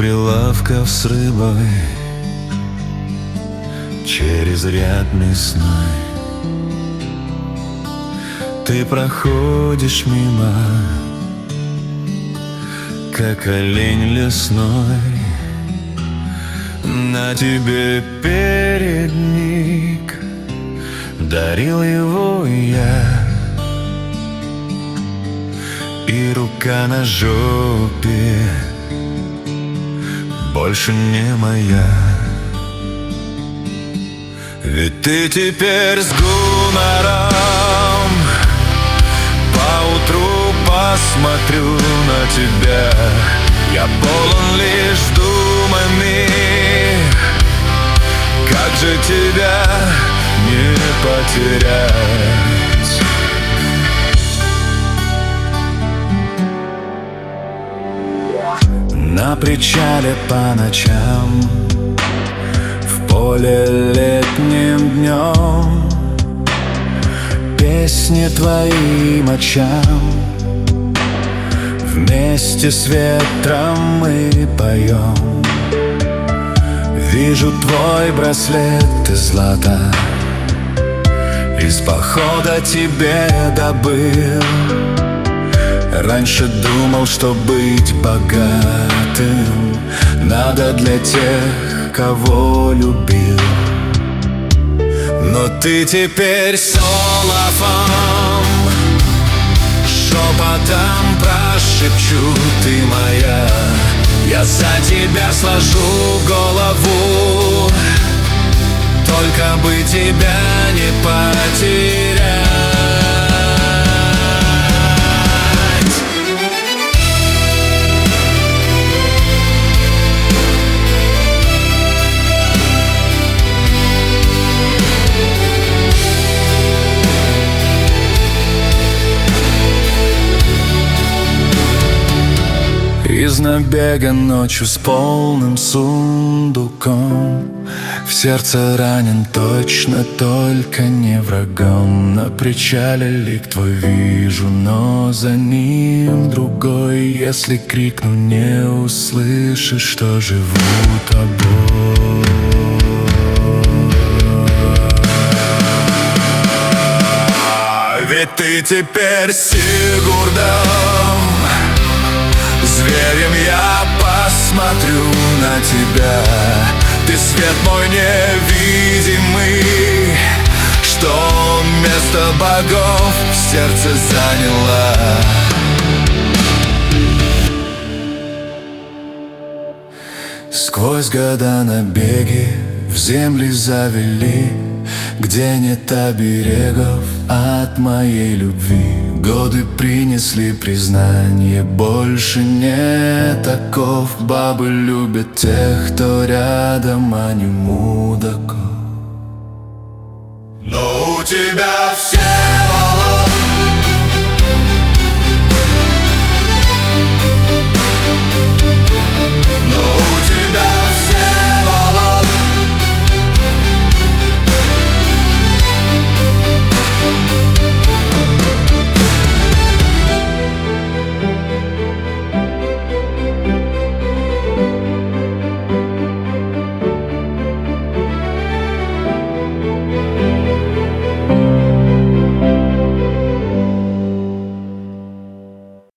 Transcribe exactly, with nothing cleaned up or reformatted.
прилавков с рыбой через ряд мясной. Ты проходишь мимо, как олень лесной. На тебе передник, дарил его я, и рука на жопе больше не моя. Ведь ты теперь с гумором, поутру посмотрю на тебя. Я полон лишь думами, как же тебя не потерять. На причале по ночам, в поле летним днем, песни твоим очам вместе с ветром мы поем. Вижу твой браслет из злата, из похода тебе добыл. Раньше думал, что быть богатым надо для тех, кого любил. Но ты теперь с Олафом шепотом прошепчу: ты моя. Я за тебя сложу голову, только бы тебя не потерять. Из набега ночью с полным сундуком, в сердце ранен точно, только не врагом. На причале лик твой вижу, но за ним другой. Если крикну, не услышишь, что живу тобой. Ведь ты теперь Сигурдом, зверем я посмотрю на тебя. Ты свет мой невидимый, что место богов в сердце заняла. Сквозь года набеги в земли завели, где нет оберегов от моей любви. Годы принесли признание, больше не таков. Бабы любят тех, кто рядом, а не мудаков. Но у тебя все